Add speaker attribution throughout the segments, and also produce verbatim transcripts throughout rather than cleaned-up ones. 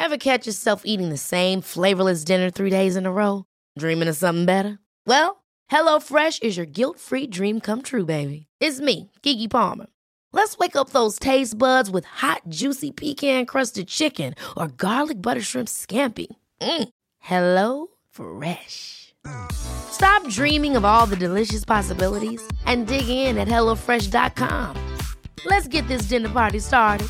Speaker 1: Ever catch yourself eating the same flavorless dinner three days in a row? Dreaming of something better? Well, HelloFresh is your guilt-free dream come true, baby. It's me, Keke Palmer. Let's wake up those taste buds with hot, juicy pecan-crusted chicken or garlic butter shrimp scampi. Mm. Hello Fresh. Stop dreaming of all the delicious possibilities and dig in at hello fresh dot com. Let's get this dinner party started.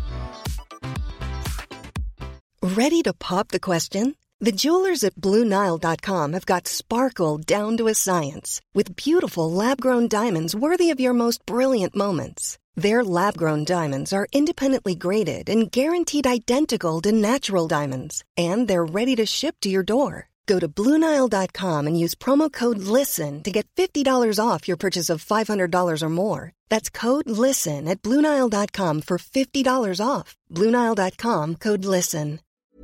Speaker 2: Ready to pop the question? The jewelers at Blue Nile dot com have got sparkle down to a science with beautiful lab-grown diamonds worthy of your most brilliant moments. Their lab-grown diamonds are independently graded and guaranteed identical to natural diamonds, and they're ready to ship to your door. Go to Blue Nile dot com and use promo code LISTEN to get fifty dollars off your purchase of five hundred dollars or more. That's code LISTEN at Blue Nile dot com for fifty dollars off. Blue Nile dot com, code LISTEN.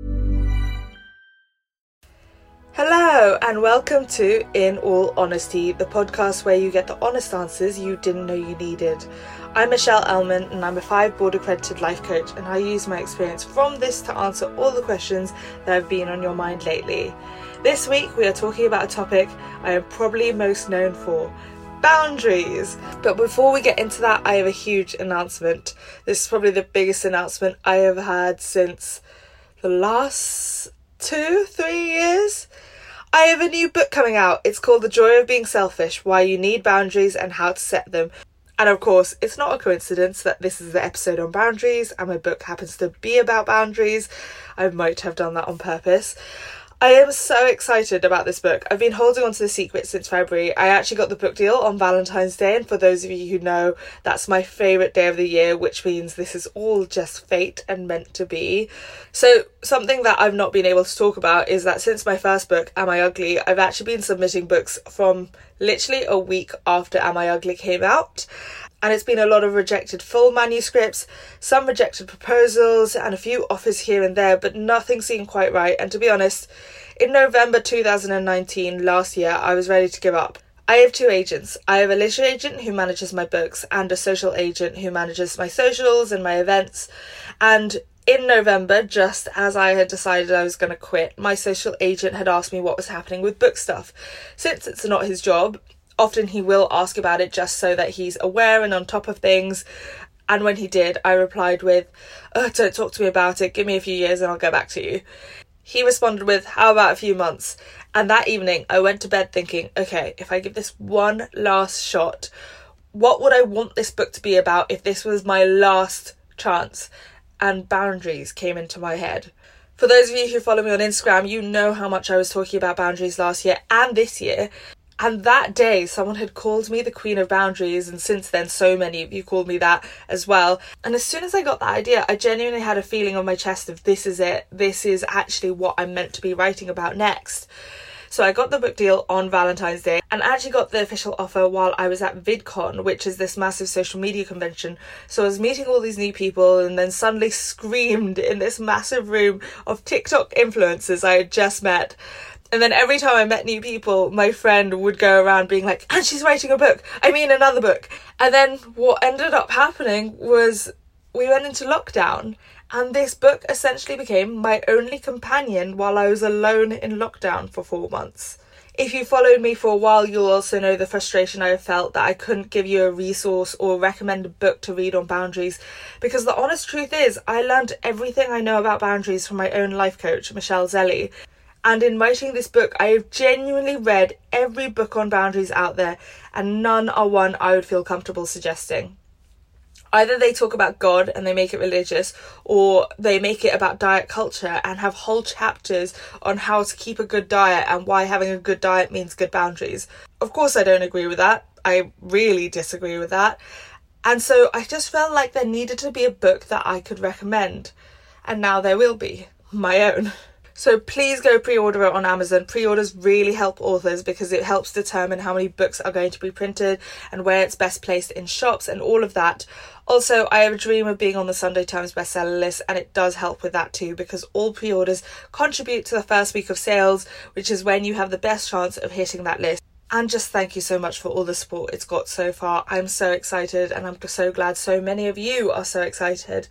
Speaker 3: Hello and welcome to In All Honesty, the podcast where you get the honest answers you didn't know you needed. I'm Michelle Elman and I'm a five board accredited life coach, and I use my experience from this to answer all the questions that have been on your mind lately. This week we are talking about a topic I am probably most known for: boundaries. But before we get into that, I have a huge announcement. This is probably the biggest announcement I have had since the last two, three years. I have a new book coming out. It's called The Joy of Being Selfish: Why You Need Boundaries and How to Set Them. And of course, it's not a coincidence that this is the episode on boundaries and my book happens to be about boundaries. I might have done that on purpose. I am so excited about this book. I've been holding on to the secret since February. I actually got the book deal on Valentine's Day, and for those of you who know, that's my favourite day of the year, which means this is all just fate and meant to be. So something that I've not been able to talk about is that since my first book, Am I Ugly, I've actually been submitting books from literally a week after Am I Ugly came out. And it's been a lot of rejected full manuscripts, some rejected proposals, and a few offers here and there, but nothing seemed quite right. And to be honest, in November two thousand nineteen, last year, I was ready to give up. I have two agents. I have a literary agent who manages my books and a social agent who manages my socials and my events. And in November, just as I had decided I was going to quit, my social agent had asked me what was happening with book stuff. Since it's not his job, often he will ask about it just so that he's aware and on top of things. And when he did, I replied with, oh, don't talk to me about it. Give me a few years and I'll get back to you. He responded with, how about a few months? And that evening, I went to bed thinking, okay, if I give this one last shot, what would I want this book to be about if this was my last chance? And boundaries came into my head. For those of you who follow me on Instagram, you know how much I was talking about boundaries last year and this year. And that day, someone had called me the Queen of Boundaries, and since then, so many of you called me that as well. And as soon as I got that idea, I genuinely had a feeling on my chest of this is it. This is actually what I'm meant to be writing about next. So I got the book deal on Valentine's Day and actually got the official offer while I was at VidCon, which is this massive social media convention. So I was meeting all these new people and then suddenly screamed in this massive room of TikTok influencers I had just met. And then every time I met new people, my friend would go around being like, and she's writing a book. I mean, another book. And then what ended up happening was we went into lockdown, and this book essentially became my only companion while I was alone in lockdown for four months. If you followed me for a while, you'll also know the frustration I have felt that I couldn't give you a resource or recommend a book to read on boundaries, because the honest truth is I learned everything I know about boundaries from my own life coach, Michelle Zelly. And in writing this book, I have genuinely read every book on boundaries out there, and none are one I would feel comfortable suggesting. Either they talk about God and they make it religious, or they make it about diet culture and have whole chapters on how to keep a good diet and why having a good diet means good boundaries. Of course, I don't agree with that. I really disagree with that. And so I just felt like there needed to be a book that I could recommend. And now there will be, my own. So please go pre-order it on Amazon. Pre-orders really help authors because it helps determine how many books are going to be printed and where it's best placed in shops and all of that. Also, I have a dream of being on the Sunday Times bestseller list, and it does help with that too, because all pre-orders contribute to the first week of sales, which is when you have the best chance of hitting that list. And just thank you so much for all the support it's got so far. I'm so excited, and I'm so glad so many of you are so excited.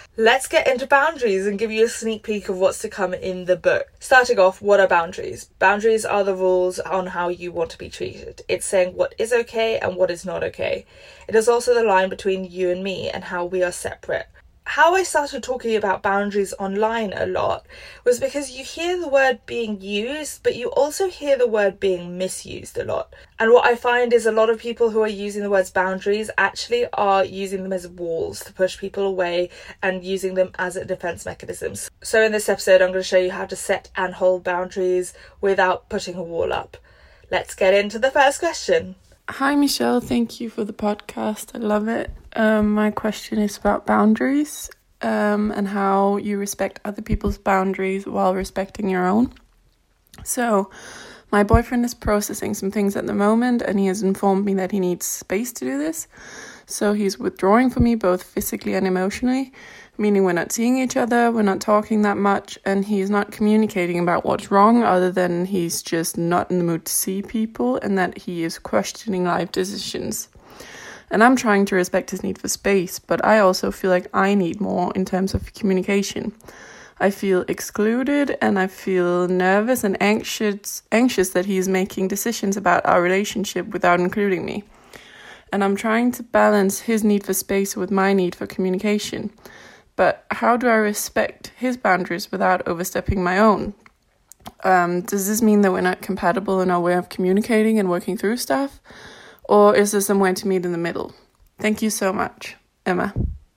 Speaker 3: Let's get into boundaries and give you a sneak peek of what's to come in the book. Starting off, what are boundaries? Boundaries are the rules on how you want to be treated. It's saying what is okay and what is not okay. It is also the line between you and me and how we are separate. How I started talking about boundaries online a lot was because you hear the word being used, but you also hear the word being misused a lot. And what I find is a lot of people who are using the words boundaries actually are using them as walls to push people away and using them as a defense mechanism. So in this episode, I'm going to show you how to set and hold boundaries without putting a wall up. Let's get into the first question.
Speaker 4: Hi Michelle, thank you for the podcast. I love it. Um, my question is about boundaries um, and how you respect other people's boundaries while respecting your own. So, my boyfriend is processing some things at the moment and he has informed me that he needs space to do this. So he's withdrawing from me both physically and emotionally, meaning we're not seeing each other, we're not talking that much, and he's not communicating about what's wrong other than he's just not in the mood to see people and that he is questioning life decisions. And I'm trying to respect his need for space, but I also feel like I need more in terms of communication. I feel excluded and I feel nervous and anxious, anxious that he is making decisions about our relationship without including me. And I'm trying to balance his need for space with my need for communication. But how do I respect his boundaries without overstepping my own? Um, does this mean that we're not compatible in our way of communicating and working through stuff? Or is there somewhere to meet in the middle? Thank you so much, Emma.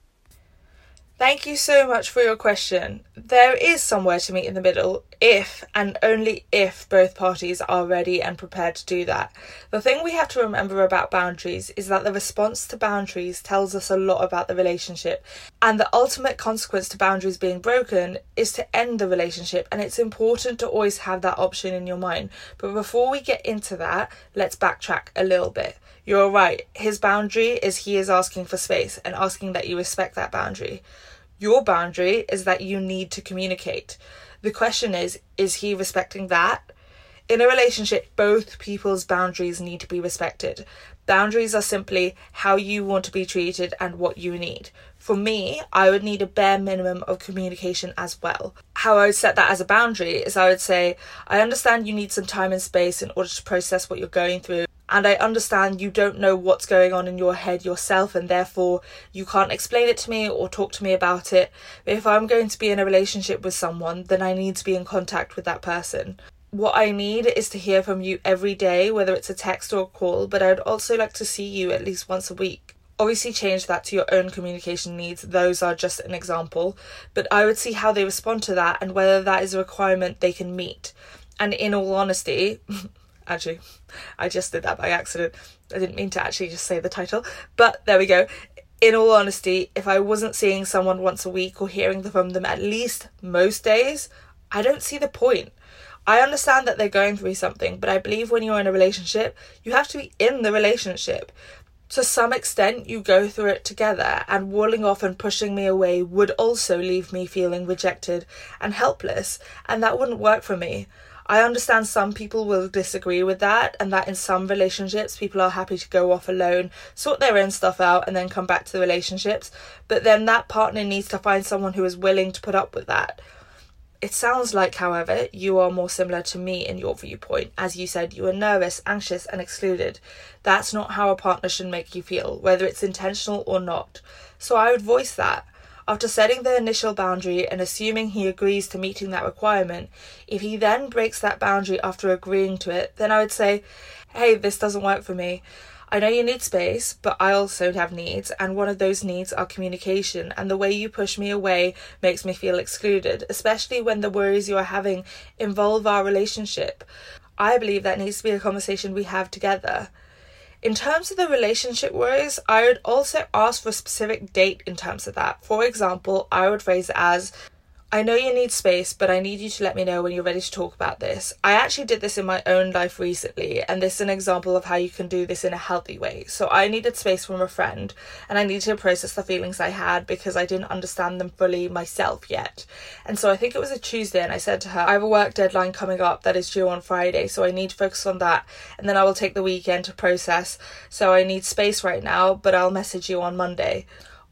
Speaker 3: Thank you so much for your question. There is somewhere to meet in the middle if and only if both parties are ready and prepared to do that. The thing we have to remember about boundaries is that the response to boundaries tells us a lot about the relationship, and the ultimate consequence to boundaries being broken is to end the relationship, and it's important to always have that option in your mind. But before we get into that, let's backtrack a little bit. You're right, his boundary is he is asking for space and asking that you respect that boundary. Your boundary is that you need to communicate. The question is, is he respecting that? In a relationship, both people's boundaries need to be respected. Boundaries are simply how you want to be treated and what you need. For me, I would need a bare minimum of communication as well. How I would set that as a boundary is I would say, I understand you need some time and space in order to process what you're going through. And I understand you don't know what's going on in your head yourself, and therefore you can't explain it to me or talk to me about it. But if I'm going to be in a relationship with someone, then I need to be in contact with that person. What I need is to hear from you every day, whether it's a text or a call, but I'd also like to see you at least once a week. Obviously change that to your own communication needs. Those are just an example. But I would see how they respond to that and whether that is a requirement they can meet. And in all honesty... Actually, I just did that by accident. I didn't mean to actually just say the title, but there we go. In all honesty, if I wasn't seeing someone once a week or hearing from them at least most days, I don't see the point. I understand that they're going through something, but I believe when you're in a relationship, you have to be in the relationship. To some extent, you go through it together, and walling off and pushing me away would also leave me feeling rejected and helpless, and that wouldn't work for me. I understand some people will disagree with that, and that in some relationships people are happy to go off alone, sort their own stuff out and then come back to the relationships, but then that partner needs to find someone who is willing to put up with that. It sounds like, however, you are more similar to me in your viewpoint. As you said, you are nervous, anxious and excluded. That's not how a partner should make you feel, whether it's intentional or not. So I would voice that. After setting the initial boundary and assuming he agrees to meeting that requirement, if he then breaks that boundary after agreeing to it, then I would say, hey, this doesn't work for me. I know you need space, but I also have needs, and one of those needs are communication, and the way you push me away makes me feel excluded, especially when the worries you are having involve our relationship. I believe that needs to be a conversation we have together. In terms of the relationship worries, I would also ask for a specific date in terms of that. For example, I would phrase it as, I know you need space, but I need you to let me know when you're ready to talk about this. I actually did this in my own life recently, and this is an example of how you can do this in a healthy way. So I needed space from a friend, and I needed to process the feelings I had because I didn't understand them fully myself yet. And so I think it was a Tuesday, and I said to her, I have a work deadline coming up that is due on Friday, so I need to focus on that, and then I will take the weekend to process. So I need space right now, but I'll message you on Monday.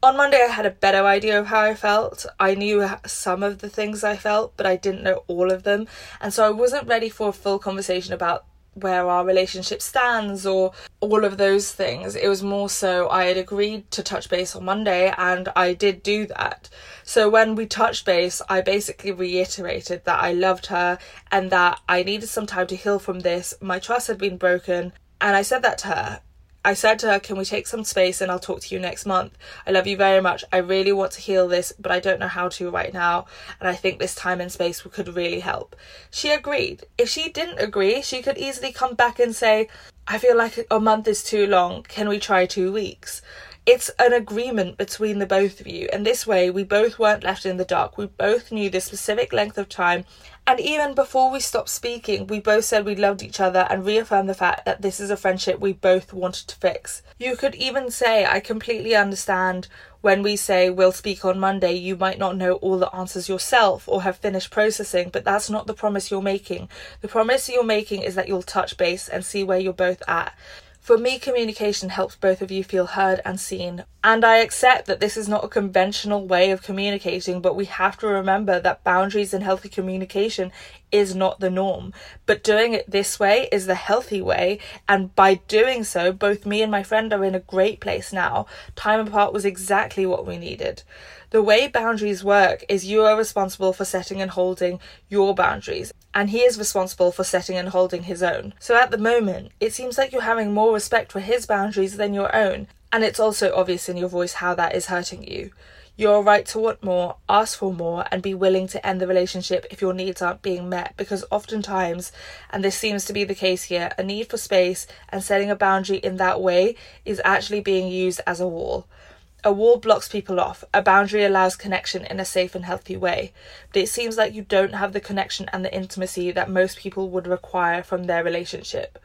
Speaker 3: On Monday, I had a better idea of how I felt. I knew some of the things I felt, but I didn't know all of them. And so I wasn't ready for a full conversation about where our relationship stands or all of those things. It was more so I had agreed to touch base on Monday, and I did do that. So when we touched base, I basically reiterated that I loved her and that I needed some time to heal from this. My trust had been broken, and I said that to her. I said to her, can we take some space and I'll talk to you next month? I love you very much. I really want to heal this, but I don't know how to right now. And I think this time and space could really help. She agreed. If she didn't agree, she could easily come back and say, I feel like a month is too long. Can we try two weeks? It's an agreement between the both of you. And this way, we both weren't left in the dark. We both knew the specific length of time. And even before we stopped speaking, we both said we loved each other and reaffirmed the fact that this is a friendship we both wanted to fix. You could even say, I completely understand when we say we'll speak on Monday, you might not know all the answers yourself or have finished processing, but that's not the promise you're making. The promise you're making is that you'll touch base and see where you're both at. For me, communication helps both of you feel heard and seen. And I accept that this is not a conventional way of communicating, but we have to remember that boundaries and healthy communication is not the norm. But doing it this way is the healthy way. And by doing so, both me and my friend are in a great place now. Time apart was exactly what we needed. The way boundaries work is you are responsible for setting and holding your boundaries, and he is responsible for setting and holding his own. So at the moment, it seems like you're having more respect for his boundaries than your own, and it's also obvious in your voice how that is hurting you. You're right to want more, ask for more, and be willing to end the relationship if your needs aren't being met, because oftentimes, and this seems to be the case here, a need for space and setting a boundary in that way is actually being used as a wall. A wall blocks people off. A boundary allows connection in a safe and healthy way. But it seems like you don't have the connection and the intimacy that most people would require from their relationship.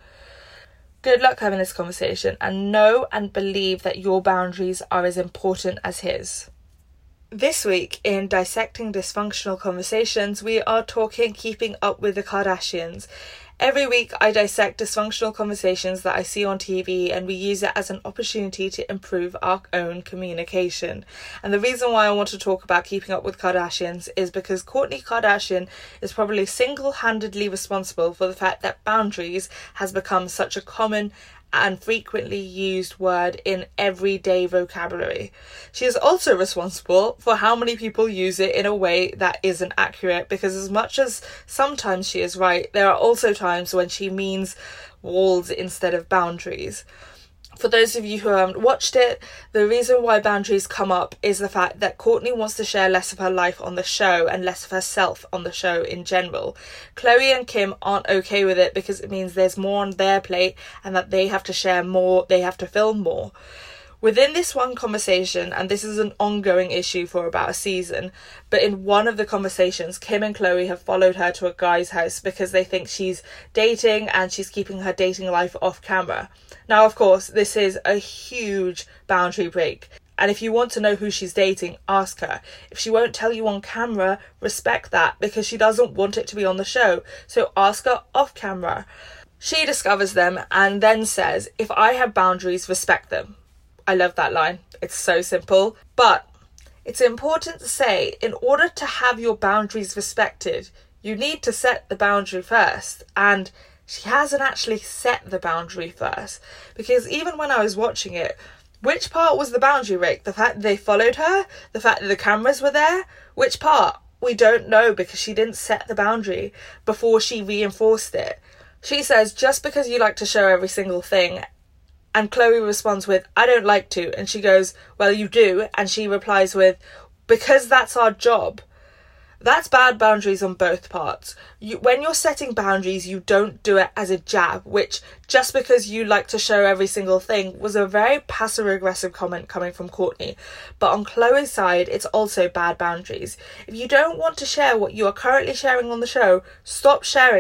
Speaker 3: Good luck having this conversation, and know and believe that your boundaries are as important as his. This week in Dissecting Dysfunctional Conversations, we are talking keeping up with the Kardashians. Every week I dissect dysfunctional conversations that I see on T V, and we use it as an opportunity to improve our own communication. And the reason why I want to talk about keeping up with Kardashians is because Kourtney Kardashian is probably single-handedly responsible for the fact that boundaries has become such a common and frequently used word in everyday vocabulary. She is also responsible for how many people use it in a way that isn't accurate, because as much as sometimes she is right, there are also times when she means walls instead of boundaries. For those of you who haven't watched it, the reason why boundaries come up is the fact that Kourtney wants to share less of her life on the show and less of herself on the show in general. Khloe and Kim aren't okay with it because it means there's more on their plate and that they have to share more, they have to film more. Within this one conversation, and this is an ongoing issue for about a season, but in one of the conversations, Kim and Khloe have followed her to a guy's house because they think she's dating and she's keeping her dating life off camera. Now, of course, this is a huge boundary break. And if you want to know who she's dating, ask her. If she won't tell you on camera, respect that, because she doesn't want it to be on the show. So ask her off camera. She discovers them and then says, if I have boundaries, respect them. I love that line. It's so simple. But it's important to say, in order to have your boundaries respected, you need to set the boundary first. And she hasn't actually set the boundary first. Because even when I was watching it, which part was the boundary break? The fact that they followed her? The fact that the cameras were there? Which part? We don't know, because she didn't set the boundary before she reinforced it. She says, just because you like to show every single thing. And Khloe responds with, I don't like to. And she goes, well, you do. And she replies with, because that's our job. That's bad boundaries on both parts. You, when you're setting boundaries, you don't do it as a jab, which just because you like to show every single thing was a very passive-aggressive comment coming from Kourtney. But on Khloe's side, it's also bad boundaries. If you don't want to share what you are currently sharing on the show, stop sharing it.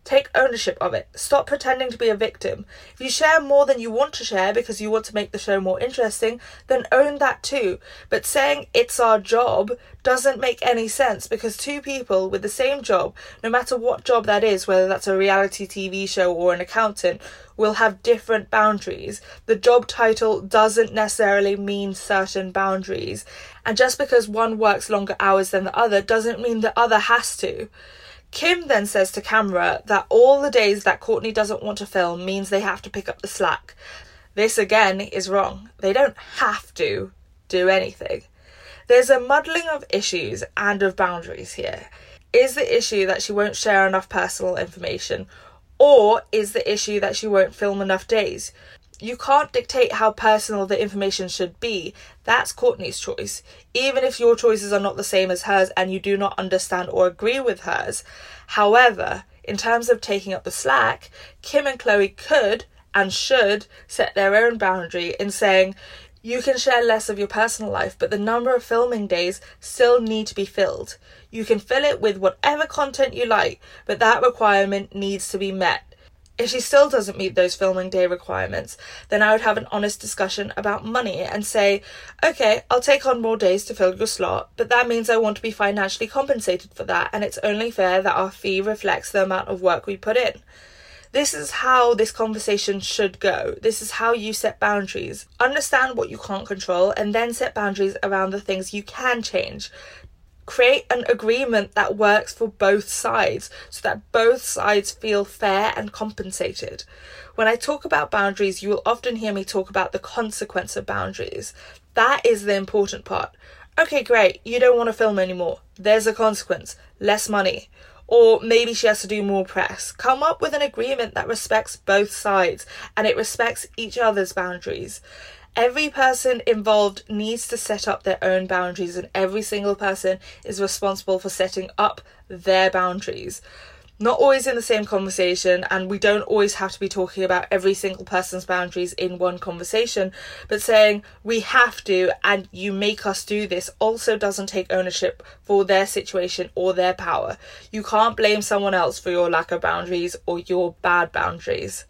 Speaker 3: Take ownership of it. Stop pretending to be a victim. If you share more than you want to share because you want to make the show more interesting, then own that too. But saying it's our job doesn't make any sense, because two people with the same job, no matter what job that is, whether that's a reality T V show or an accountant, will have different boundaries. The job title doesn't necessarily mean certain boundaries. And just because one works longer hours than the other doesn't mean the other has to. Kim then says to camera that all the days that Courtney doesn't want to film means they have to pick up the slack. This again is wrong. They don't have to do anything. There's a muddling of issues and of boundaries here. Is the issue that she won't share enough personal information, or is the issue that she won't film enough days? You can't dictate how personal the information should be. That's Courtney's choice. Even if your choices are not the same as hers and you do not understand or agree with hers. However, in terms of taking up the slack, Kim and Khloe could and should set their own boundary in saying, you can share less of your personal life, but the number of filming days still need to be filled. You can fill it with whatever content you like, but that requirement needs to be met. If she still doesn't meet those filming day requirements, then I would have an honest discussion about money and say, okay, I'll take on more days to fill your slot, but that means I want to be financially compensated for that, and it's only fair that our fee reflects the amount of work we put in. This is how this conversation should go. This is how you set boundaries. Understand what you can't control and then set boundaries around the things you can change. Create an agreement that works for both sides so that both sides feel fair and compensated. When I talk about boundaries, you will often hear me talk about the consequence of boundaries. That is the important part. Okay, great, you don't want to film anymore. There's a consequence. Less money. Or maybe she has to do more press. Come up with an agreement that respects both sides and it respects each other's boundaries. Every person involved needs to set up their own boundaries, and every single person is responsible for setting up their boundaries. Not always in the same conversation, and we don't always have to be talking about every single person's boundaries in one conversation, but saying we have to and you make us do this also doesn't take ownership for their situation or their power. You can't blame someone else for your lack of boundaries or your bad boundaries.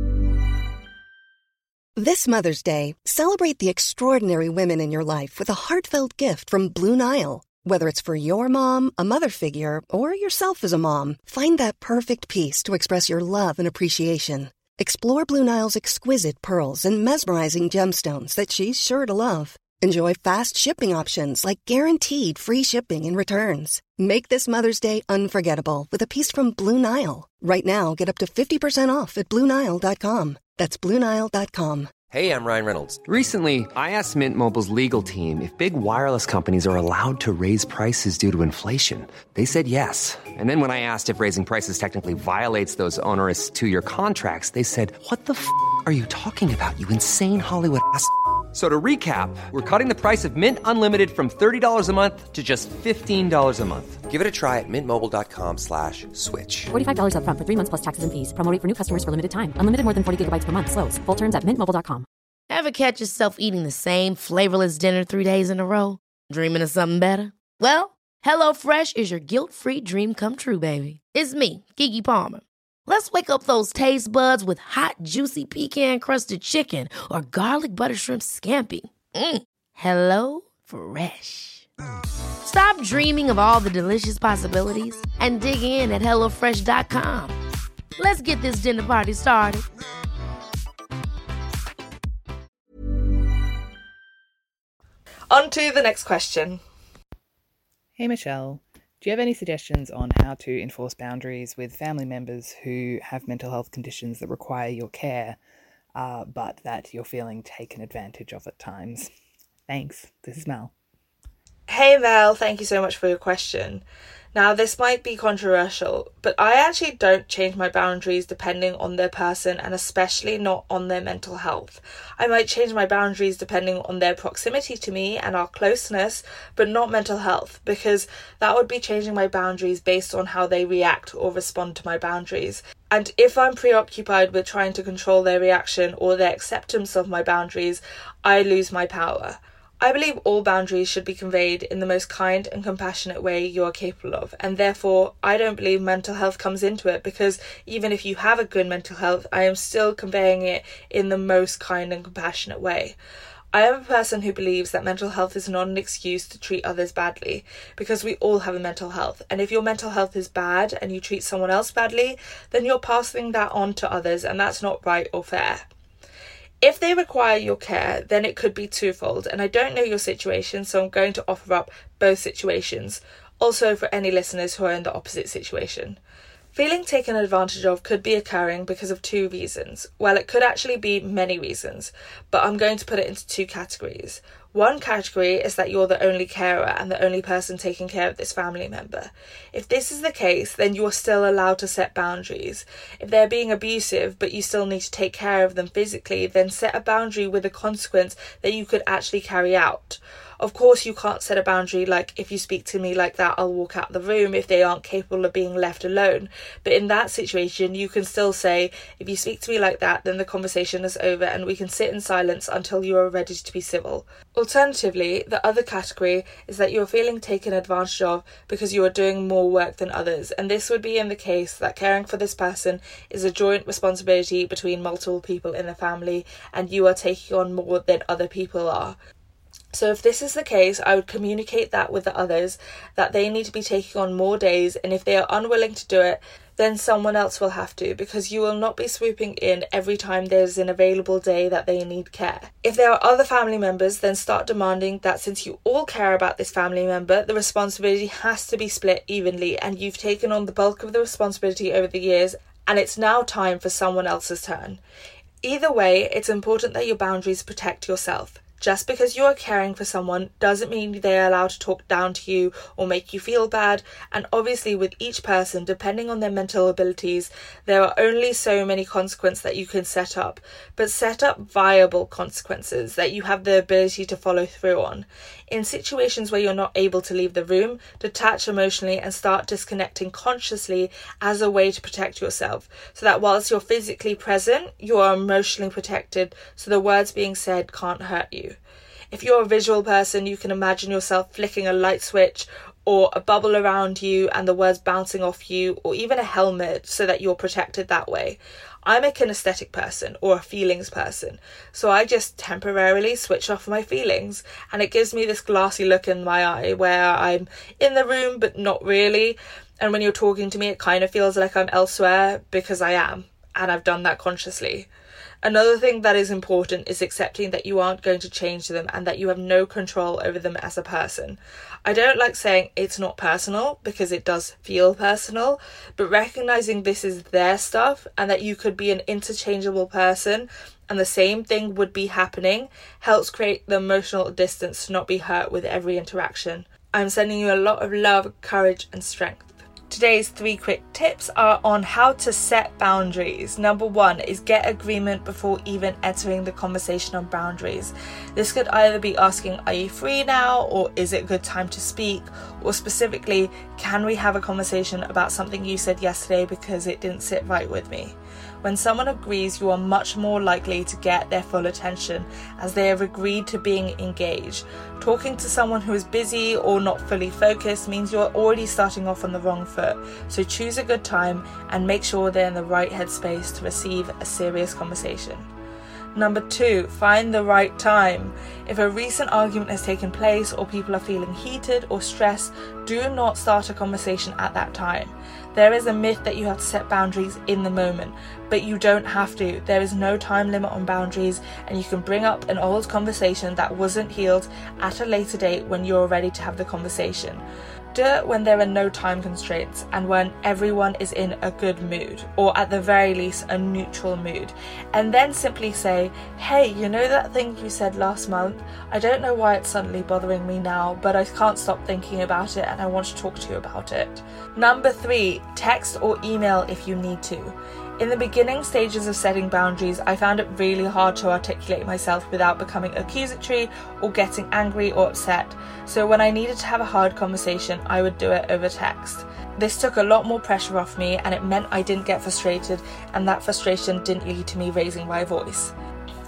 Speaker 2: This Mother's Day, celebrate the extraordinary women in your life with a heartfelt gift from Blue Nile. Whether it's for your mom, a mother figure, or yourself as a mom, find that perfect piece to express your love and appreciation. Explore Blue Nile's exquisite pearls and mesmerizing gemstones that she's sure to love. Enjoy fast shipping options like guaranteed free shipping and returns. Make this Mother's Day unforgettable with a piece from Blue Nile. Right now, get up to fifty percent off at Blue Nile dot com. That's Blue Nile dot com.
Speaker 5: Hey, I'm Ryan Reynolds. Recently, I asked Mint Mobile's legal team if big wireless companies are allowed to raise prices due to inflation. They said yes. And then when I asked if raising prices technically violates those onerous two-year contracts, they said, what the f*** are you talking about, you insane Hollywood ass f- So to recap, we're cutting the price of Mint Unlimited from thirty dollars a month to just fifteen dollars a month. Give it a try at mintmobile.com slash switch.
Speaker 6: forty-five dollars up front for three months plus taxes and fees. Promo rate for new customers for limited time. Unlimited more than forty gigabytes per month. Slows full terms at mint mobile dot com.
Speaker 1: Ever catch yourself eating the same flavorless dinner three days in a row? Dreaming of something better? Well, HelloFresh is your guilt-free dream come true, baby. It's me, Keke Palmer. Let's wake up those taste buds with hot, juicy pecan-crusted chicken or garlic butter shrimp scampi. Mm. Hello Fresh. Stop dreaming of all the delicious possibilities and dig in at hello fresh dot com. Let's get this dinner party started.
Speaker 3: On to the next question.
Speaker 7: Hey Michelle, do you have any suggestions on how to enforce boundaries with family members who have mental health conditions that require your care, uh, but that you're feeling taken advantage of at times? Thanks. This is Mel.
Speaker 3: Hey Mel, thank you so much for your question. Now, this might be controversial, but I actually don't change my boundaries depending on their person, and especially not on their mental health. I might change my boundaries depending on their proximity to me and our closeness, but not mental health, because that would be changing my boundaries based on how they react or respond to my boundaries. And if I'm preoccupied with trying to control their reaction or their acceptance of my boundaries, I lose my power. I believe all boundaries should be conveyed in the most kind and compassionate way you are capable of, and therefore I don't believe mental health comes into it, because even if you have a good mental health, I am still conveying it in the most kind and compassionate way. I am a person who believes that mental health is not an excuse to treat others badly, because we all have a mental health, and if your mental health is bad and you treat someone else badly, then you're passing that on to others, and that's not right or fair. If they require your care, then it could be twofold, and I don't know your situation, so I'm going to offer up both situations, also for any listeners who are in the opposite situation. Feeling taken advantage of could be occurring because of two reasons. Well, it could actually be many reasons, but I'm going to put it into two categories. One category is that you're the only carer and the only person taking care of this family member. If this is the case, then you are still allowed to set boundaries. If they're being abusive, but you still need to take care of them physically, then set a boundary with a consequence that you could actually carry out. Of course, you can't set a boundary like, if you speak to me like that, I'll walk out the room, if they aren't capable of being left alone. But in that situation, you can still say, if you speak to me like that, then the conversation is over and we can sit in silence until you are ready to be civil. Alternatively, the other category is that you are feeling taken advantage of because you are doing more work than others. And this would be in the case that caring for this person is a joint responsibility between multiple people in the family, and you are taking on more than other people are. So if this is the case, I would communicate that with the others, that they need to be taking on more days, and if they are unwilling to do it, then someone else will have to, because you will not be swooping in every time there's an available day that they need care. If there are other family members, then start demanding that since you all care about this family member, the responsibility has to be split evenly, and you've taken on the bulk of the responsibility over the years, and it's now time for someone else's turn. Either way, it's important that your boundaries protect yourself. Just because you are caring for someone doesn't mean they are allowed to talk down to you or make you feel bad, and obviously with each person, depending on their mental abilities, there are only so many consequences that you can set up, but set up viable consequences that you have the ability to follow through on. In situations where you're not able to leave the room, detach emotionally and start disconnecting consciously as a way to protect yourself, so that whilst you're physically present, you are emotionally protected, so the words being said can't hurt you. If you're a visual person, you can imagine yourself flicking a light switch or a bubble around you and the words bouncing off you, or even a helmet, so that you're protected that way. I'm a kinesthetic person or a feelings person, so I just temporarily switch off my feelings, and it gives me this glassy look in my eye where I'm in the room but not really, and when you're talking to me it kind of feels like I'm elsewhere, because I am, and I've done that consciously. Another thing that is important is accepting that you aren't going to change them and that you have no control over them as a person. I don't like saying it's not personal, because it does feel personal, but recognizing this is their stuff and that you could be an interchangeable person and the same thing would be happening helps create the emotional distance to not be hurt with every interaction. I'm sending you a lot of love, courage and strength. Today's three quick tips are on how to set boundaries. Number one is get agreement before even entering the conversation on boundaries. This could either be asking, are you free now? Or is it a good time to speak? Or specifically, can we have a conversation about something you said yesterday because it didn't sit right with me? When someone agrees, you are much more likely to get their full attention, as they have agreed to being engaged. Talking to someone who is busy or not fully focused means you are already starting off on the wrong foot, so choose a good time and make sure they're in the right headspace to receive a serious conversation. Number two, find the right time. If a recent argument has taken place or people are feeling heated or stressed, do not start a conversation at that time. There is a myth that you have to set boundaries in the moment, but you don't have to. There is no time limit on boundaries, and you can bring up an old conversation that wasn't healed at a later date when you're ready to have the conversation. Do it when there are no time constraints and when everyone is in a good mood, or at the very least a neutral mood, and then simply say, hey, you know that thing you said last month? I don't know why it's suddenly bothering me now, but I can't stop thinking about it and I want to talk to you about it. Number three, text or email if you need to. In the beginning stages of setting boundaries, I found it really hard to articulate myself without becoming accusatory or getting angry or upset. So when I needed to have a hard conversation, I would do it over text. This took a lot more pressure off me, and it meant I didn't get frustrated, and that frustration didn't lead to me raising my voice.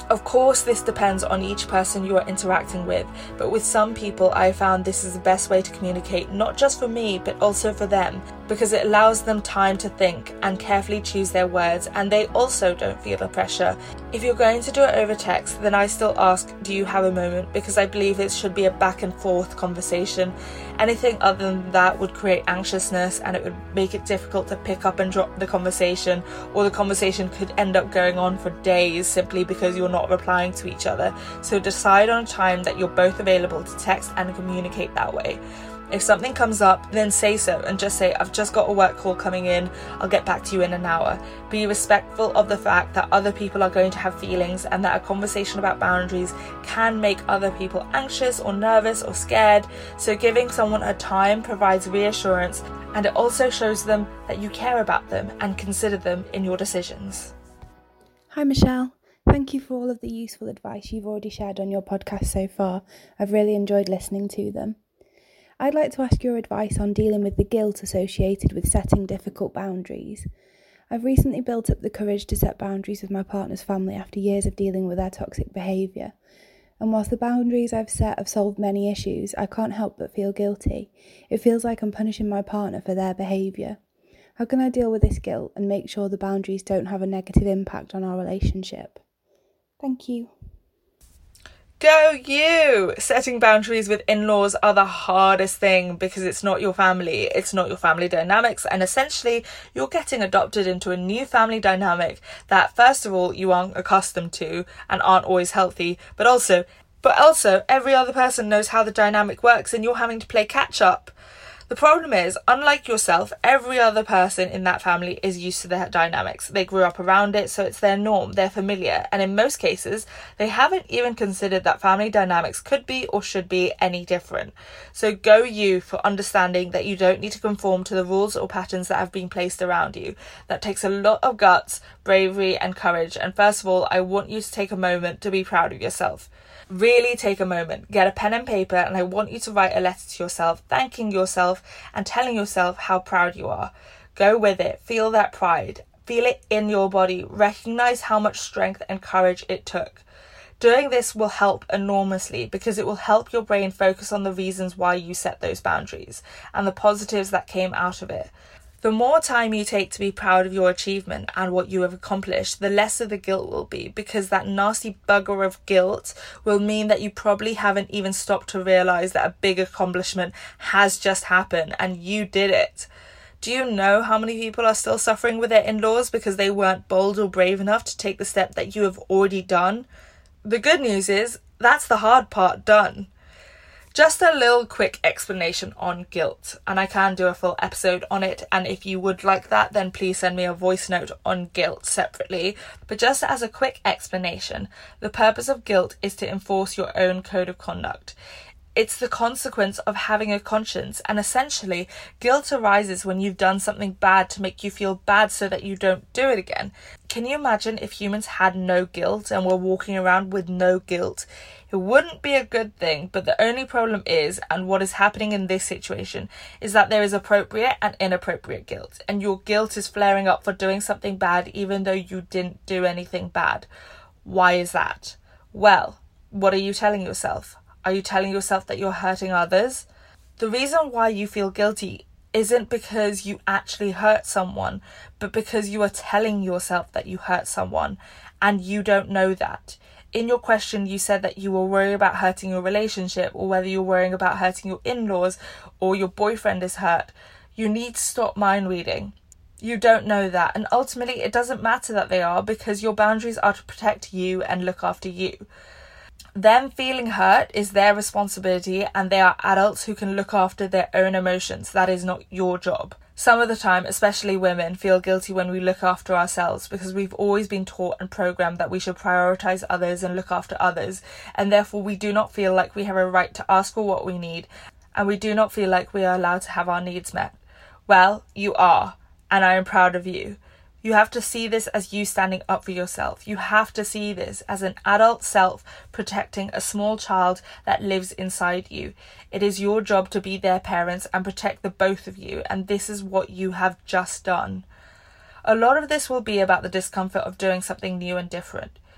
Speaker 3: Of course, this depends on each person you are interacting with, but with some people I found this is the best way to communicate, not just for me, but also for them, because it allows them time to think and carefully choose their words, and they also don't feel the pressure. If you're going to do it over text, then I still ask, do you have a moment? Because I believe it should be a back and forth conversation. Anything other than that would create anxiousness, and it would make it difficult to pick up and drop the conversation, or the conversation could end up going on for days simply because you're not replying to each other. So decide on a time that you're both available to text and communicate that way. If something comes up, then say so and just say, I've just got a work call coming in, I'll get back to you in an hour. Be respectful of the fact that other people are going to have feelings, and that a conversation about boundaries can make other people anxious or nervous or scared. So giving someone a time provides reassurance, and it also shows them that you care about them and consider them in your decisions.
Speaker 8: Hi Michelle, thank you for all of the useful advice you've already shared on your podcast so far. I've really enjoyed listening to them. I'd like to ask your advice on dealing with the guilt associated with setting difficult boundaries. I've recently built up the courage to set boundaries with my partner's family after years of dealing with their toxic behaviour. And whilst the boundaries I've set have solved many issues, I can't help but feel guilty. It feels like I'm punishing my partner for their behaviour. How can I deal with this guilt and make sure the boundaries don't have a negative impact on our relationship? Thank you.
Speaker 3: Go you! Setting boundaries with in-laws are the hardest thing because it's not your family, it's not your family dynamics, and essentially you're getting adopted into a new family dynamic that first of all you aren't accustomed to and aren't always healthy, but also but also every other person knows how the dynamic works and you're having to play catch up. The problem is, unlike yourself, every other person in that family is used to their dynamics. They grew up around it, so it's their norm, they're familiar, and in most cases, they haven't even considered that family dynamics could be or should be any different. So go you for understanding that you don't need to conform to the rules or patterns that have been placed around you. That takes a lot of guts, bravery, and courage, and first of all, I want you to take a moment to be proud of yourself. Really take a moment, get a pen and paper, and I want you to write a letter to yourself, thanking yourself and telling yourself how proud you are. Go with it, feel that pride, feel it in your body, recognize how much strength and courage it took. Doing this will help enormously because it will help your brain focus on the reasons why you set those boundaries and the positives that came out of it. The more time you take to be proud of your achievement and what you have accomplished, the lesser the guilt will be, because that nasty bugger of guilt will mean that you probably haven't even stopped to realise that a big accomplishment has just happened and you did it. Do you know how many people are still suffering with their in-laws because they weren't bold or brave enough to take the step that you have already done? The good news is, that's the hard part done. Just a little quick explanation on guilt, and I can do a full episode on it, and if you would like that, then please send me a voice note on guilt separately. But just as a quick explanation, the purpose of guilt is to enforce your own code of conduct. It's the consequence of having a conscience, and essentially, guilt arises when you've done something bad to make you feel bad so that you don't do it again. Can you imagine if humans had no guilt and were walking around with no guilt? It wouldn't be a good thing, but the only problem is, and what is happening in this situation, is that there is appropriate and inappropriate guilt, and your guilt is flaring up for doing something bad even though you didn't do anything bad. Why is that? Well, what are you telling yourself? Are you telling yourself that you're hurting others? The reason why you feel guilty isn't because you actually hurt someone, but because you are telling yourself that you hurt someone, and you don't know that. In your question, you said that you were worried about hurting your relationship, or whether you're worrying about hurting your in-laws, or your boyfriend is hurt. You need to stop mind reading. You don't know that, and ultimately it doesn't matter that they are, because your boundaries are to protect you and look after you. Them feeling hurt is their responsibility, and they are adults who can look after their own emotions. That is not your job. Some of the time, especially women, feel guilty when we look after ourselves because we've always been taught and programmed that we should prioritise others and look after others, and therefore we do not feel like we have a right to ask for what we need, and we do not feel like we are allowed to have our needs met. Well, you are, and I am proud of you. You have to see this as you standing up for yourself. You have to see this as an adult self protecting a small child that lives inside you. It is your job to be their parents and protect the both of you, and this is what you have just done. A lot of this will be about the discomfort of doing something new and different.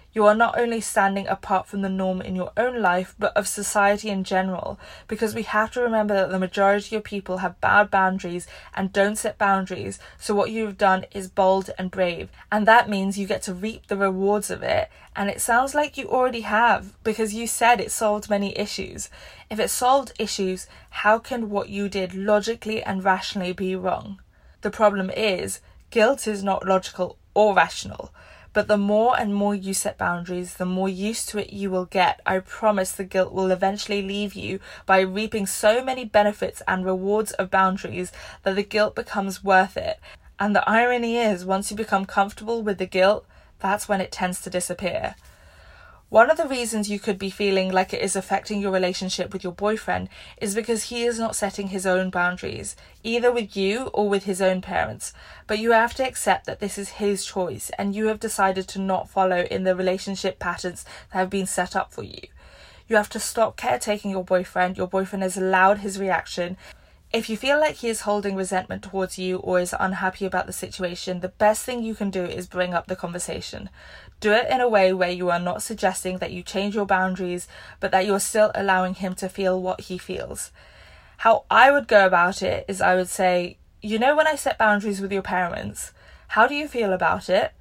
Speaker 3: You are not only standing apart from the norm in your own life, but of society in general, because we have to remember that the majority of people have bad boundaries and don't set boundaries, so what you've done is bold and brave, and that means you get to reap the rewards of it, and it sounds like you already have, because you said it solved many issues. If it solved issues, how can what you did logically and rationally be wrong? The problem is, guilt is not logical or rational. But the more and more you set boundaries, the more used to it you will get. I promise the guilt will eventually leave you by reaping so many benefits and rewards of boundaries that the guilt becomes worth it. And the irony is, once you become comfortable with the guilt, that's when it tends to disappear. One of the reasons you could be feeling like it is affecting your relationship with your boyfriend is because he is not setting his own boundaries, either with you or with his own parents. But you have to accept that this is his choice and you have decided to not follow in the relationship patterns that have been set up for you. You have to stop caretaking your boyfriend. Your boyfriend has allowed his reaction. If you feel like he is holding resentment towards you or is unhappy about the situation, the best thing you can do is bring up the conversation. Do it in a way where you are not suggesting that you change your boundaries, but that you are still allowing him to feel what he feels. How I would go about it is I would say, you know, when I set boundaries with your parents, how do you feel about it?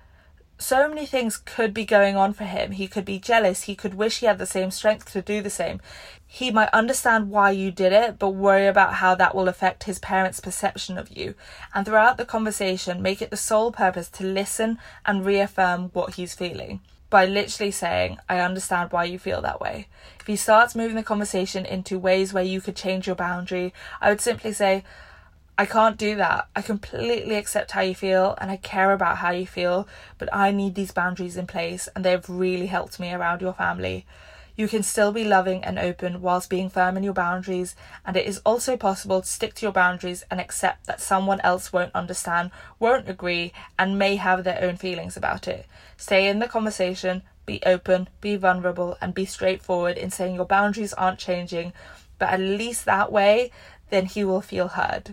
Speaker 3: So many things could be going on for him. He could be jealous. He could wish he had the same strength to do the same. He might understand why you did it, but worry about how that will affect his parents' perception of you. And throughout the conversation, make it the sole purpose to listen and reaffirm what he's feeling. By literally saying, I understand why you feel that way. If he starts moving the conversation into ways where you could change your boundary, I would simply say, I can't do that. I completely accept how you feel and I care about how you feel, but I need these boundaries in place and they've really helped me around your family. You can still be loving and open whilst being firm in your boundaries, and it is also possible to stick to your boundaries and accept that someone else won't understand, won't agree, and may have their own feelings about it. Stay in the conversation, be open, be vulnerable, and be straightforward in saying your boundaries aren't changing, but at least that way, then he will feel heard.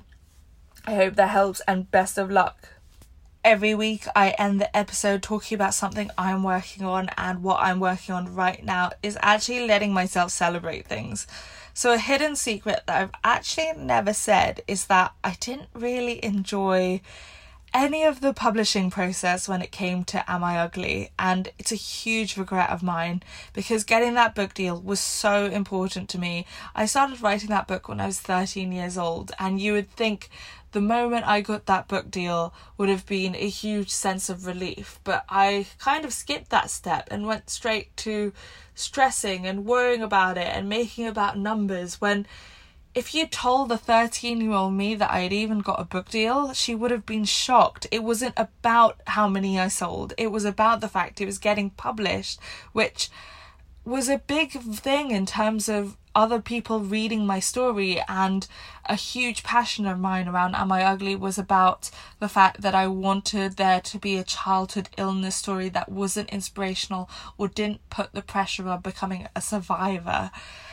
Speaker 3: I hope that helps and best of luck. Every week I end the episode talking about something I'm working on, and what I'm working on right now is actually letting myself celebrate things. So a hidden secret that I've actually never said is that I didn't really enjoy any of the publishing process when it came to Am I Ugly, and it's a huge regret of mine because getting that book deal was so important to me. I started writing that book when I was thirteen years old, and you would think the moment I got that book deal would have been a huge sense of relief, but I kind of skipped that step and went straight to stressing and worrying about it and making it about numbers, when if you told the thirteen-year-old me that I had even got a book deal, she would have been shocked. It wasn't about how many I sold. It was about the fact it was getting published, which was a big thing in terms of other people reading my story, and a huge passion of mine around Am I Ugly was about the fact that I wanted there to be a childhood illness story that wasn't inspirational or didn't put the pressure of becoming a survivor.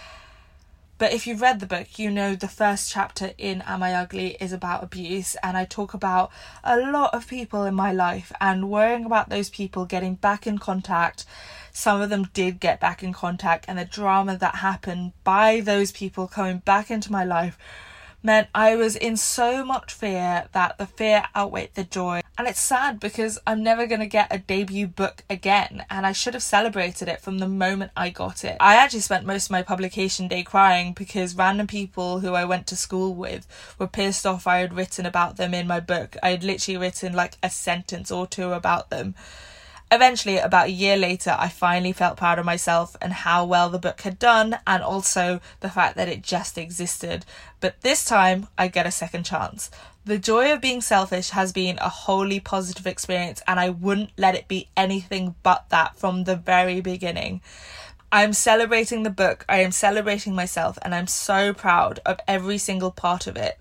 Speaker 3: But if you've read the book, you know the first chapter in Am I Ugly is about abuse, and I talk about a lot of people in my life and worrying about those people getting back in contact. Some of them did get back in contact, and the drama that happened by those people coming back into my life meant I was in so much fear that the fear outweighed the joy. And it's sad because I'm never going to get a debut book again, and I should have celebrated it from the moment I got it. I actually spent most of my publication day crying because random people who I went to school with were pissed off I had written about them in my book. I had literally written like a sentence or two about them. Eventually, about a year later, I finally felt proud of myself and how well the book had done, and also the fact that it just existed. But this time, I get a second chance. The joy of being selfish has been a wholly positive experience, and I wouldn't let it be anything but that from the very beginning. I'm celebrating the book, I am celebrating myself, and I'm so proud of every single part of it.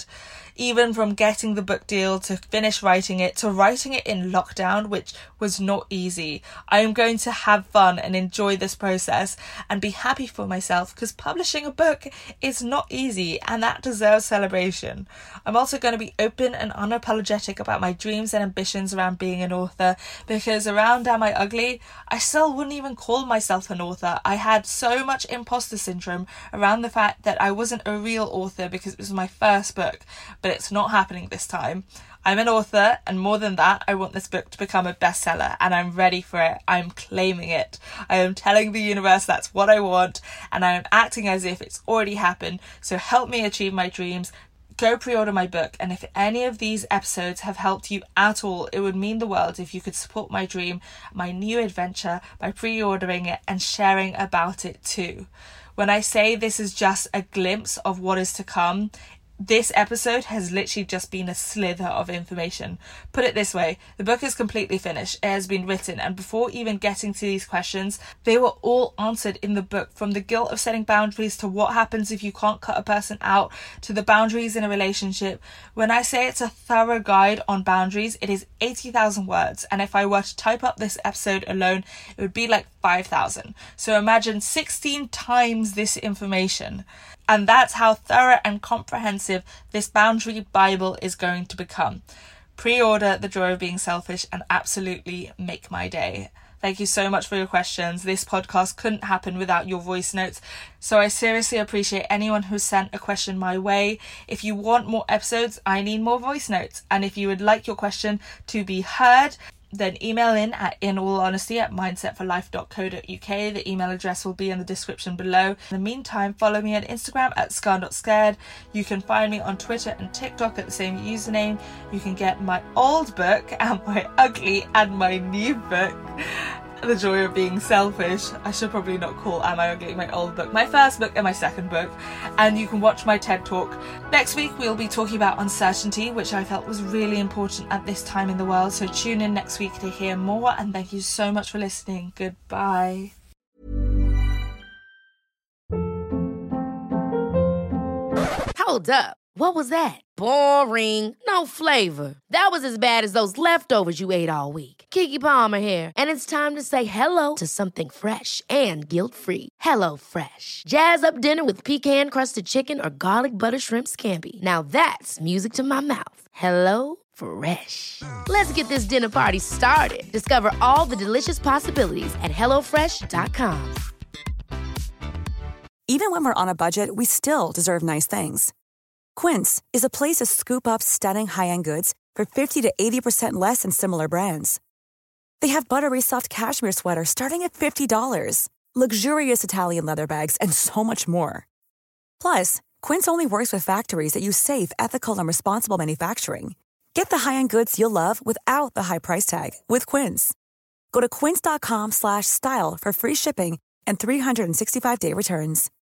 Speaker 3: even from getting the book deal to finish writing it to writing it in lockdown, which was not easy. I am going to have fun and enjoy this process and be happy for myself, because publishing a book is not easy and that deserves celebration. I'm also going to be open and unapologetic about my dreams and ambitions around being an author, because around Am I Ugly, I still wouldn't even call myself an author. I had so much imposter syndrome around the fact that I wasn't a real author because it was my first book, but it's not happening this time. I'm an author, and more than that, I want this book to become a bestseller, and I'm ready for it. I'm claiming it. I am telling the universe that's what I want, and I am acting as if it's already happened. So help me achieve my dreams. Go pre-order my book, and if any of these episodes have helped you at all, it would mean the world if you could support my dream, my new adventure, by pre-ordering it and sharing about it too. When I say this is just a glimpse of what is to come, this episode has literally just been a slither of information. Put it this way, the book is completely finished. It has been written, and before even getting to these questions, they were all answered in the book, from the guilt of setting boundaries to what happens if you can't cut a person out to the boundaries in a relationship. When I say it's a thorough guide on boundaries, it is eighty thousand words, and if I were to type up this episode alone, it would be like five thousand. So imagine sixteen times this information. And that's how thorough and comprehensive this boundary Bible is going to become. Pre-order The Joy of Being Selfish and absolutely make my day. Thank you so much for your questions. This podcast couldn't happen without your voice notes, so I seriously appreciate anyone who sent a question my way. If you want more episodes, I need more voice notes. And if you would like your question to be heard, then email in at inallhonesty at mindset for life dot co dot uk. The email address will be in the description below. In the meantime, follow me on Instagram at scar dot scared. You can find me on Twitter and TikTok at the same username. You can get my old book, Am I Ugly, and my new book, The Joy of Being Selfish. I should probably not call Am I Ugly my old book, my first book and my second book. And you can watch my TED Talk. Next week we'll be talking about uncertainty, which I felt was really important at this time in the world. So tune in next week to hear more, and thank you so much for listening. Goodbye.
Speaker 1: Hold up. What was that? Boring. No flavor. That was as bad as those leftovers you ate all week. Keke Palmer here, and it's time to say hello to something fresh and guilt-free. Hello Fresh. Jazz up dinner with pecan-crusted chicken or garlic butter shrimp scampi. Now that's music to my mouth. Hello Fresh. Let's get this dinner party started. Discover all the delicious possibilities at hello fresh dot com.
Speaker 9: Even when we're on a budget, we still deserve nice things. Quince is a place to scoop up stunning high-end goods for fifty to eighty percent less than similar brands. They have buttery soft cashmere sweaters starting at fifty dollars, luxurious Italian leather bags, and so much more. Plus, Quince only works with factories that use safe, ethical, and responsible manufacturing. Get the high-end goods you'll love without the high price tag with Quince. Go to quince dot com slash style for free shipping and three sixty-five day returns.